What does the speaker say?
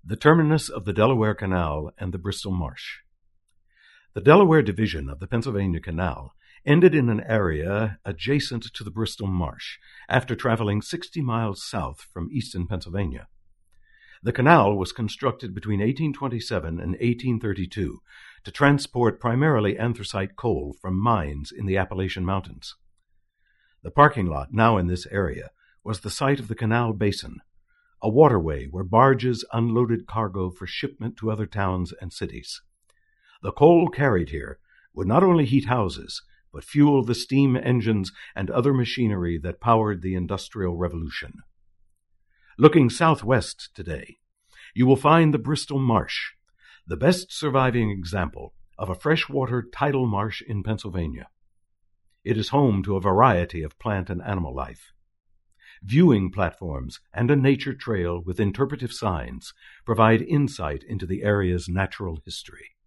The terminus of the Delaware Canal and the Bristol Marsh. The Delaware Division of the Pennsylvania Canal ended in an area adjacent to the Bristol Marsh after traveling 60 miles south from eastern Pennsylvania. The canal was constructed between 1827 and 1832 to transport primarily anthracite coal from mines in the Appalachian Mountains. The parking lot now in this area was the site of the Canal Basin, a waterway where barges unloaded cargo for shipment to other towns and cities. The coal carried here would not only heat houses, but fuel the steam engines and other machinery that powered the Industrial Revolution. Looking southwest today, you will find the Bristol Marsh, the best surviving example of a freshwater tidal marsh in Pennsylvania. It is home to a variety of plant and animal life. Viewing platforms and a nature trail with interpretive signs provide insight into the area's natural history.